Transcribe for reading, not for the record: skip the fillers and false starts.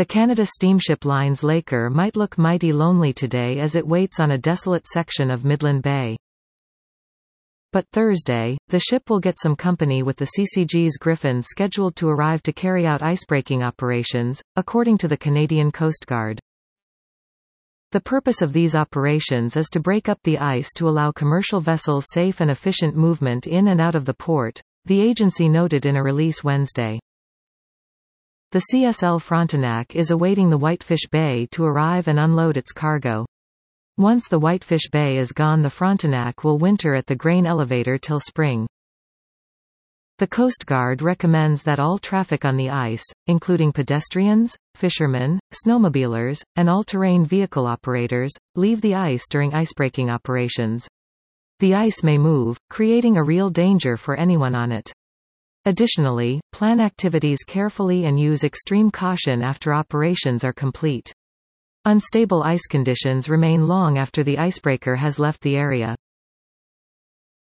The Canada Steamship Line's Laker might look mighty lonely today as it waits on a desolate section of Midland Bay. But Thursday, the ship will get some company with the CCG's Griffon scheduled to arrive to carry out icebreaking operations, according to the Canadian Coast Guard. The purpose of these operations is to break up the ice to allow commercial vessels safe and efficient movement in and out of the port, the agency noted in a release Wednesday. The CSL Frontenac is awaiting the Whitefish Bay to arrive and unload its cargo. Once the Whitefish Bay is gone, the Frontenac will winter at the grain elevator till spring. The Coast Guard recommends that all traffic on the ice, including pedestrians, fishermen, snowmobilers, and all-terrain vehicle operators, leave the ice during icebreaking operations. The ice may move, creating a real danger for anyone on it. Additionally, plan activities carefully and use extreme caution after operations are complete. Unstable ice conditions remain long after the icebreaker has left the area.